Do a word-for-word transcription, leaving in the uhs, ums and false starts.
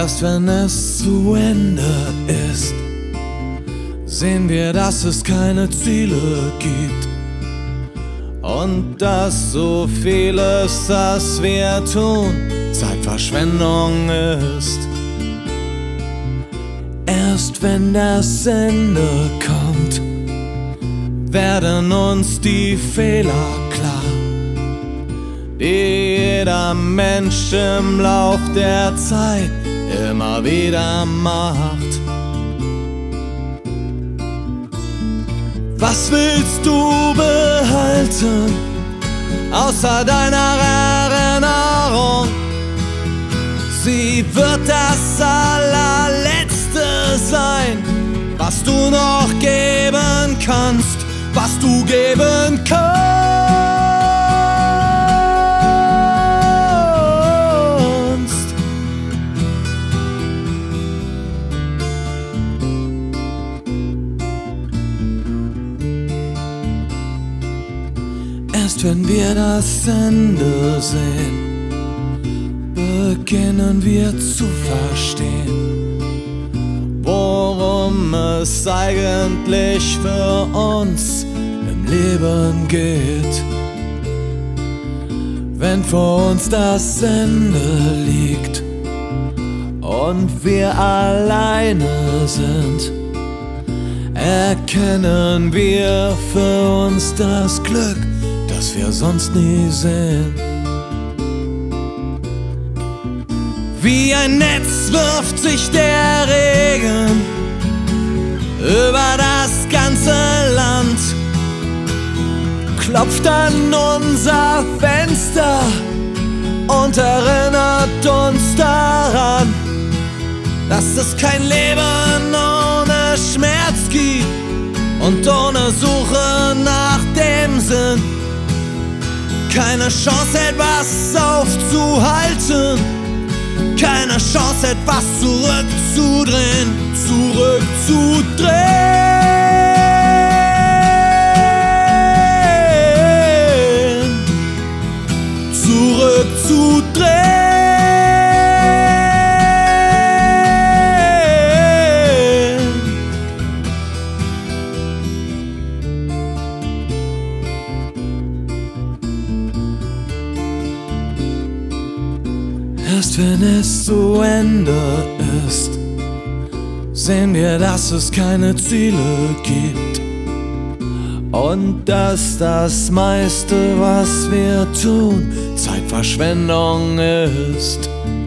Erst wenn es zu Ende ist, sehen wir, dass es keine Ziele gibt und dass so vieles, das wir tun, Zeitverschwendung ist. Erst wenn das Ende kommt, werden uns die Fehler klar, die jeder Mensch im Lauf der Zeit immer wieder macht. Was willst du behalten, außer deiner Erinnerung? Sie wird das allerletzte sein, was du noch geben kannst, was du geben kannst. Erst wenn wir das Ende sehen, beginnen wir zu verstehen, worum es eigentlich für uns im Leben geht. Wenn vor uns das Ende liegt und wir alleine sind, erkennen wir für uns das Glück, das wir sonst nie sehen. Wie ein Netz wirft sich der Regen über das ganze Land, klopft an unser Fenster und erinnert uns daran, dass es kein Leben ohne Schmerz gibt und ohne Suche nach dem Sinn. Keine Chance, etwas aufzuhalten, keine Chance, etwas zurückzudrehen, zurückzudrehen, zurückzudrehen. Erst wenn es zu Ende ist, sehen wir, dass es keine Ziele gibt und dass das meiste, was wir tun, Zeitverschwendung ist.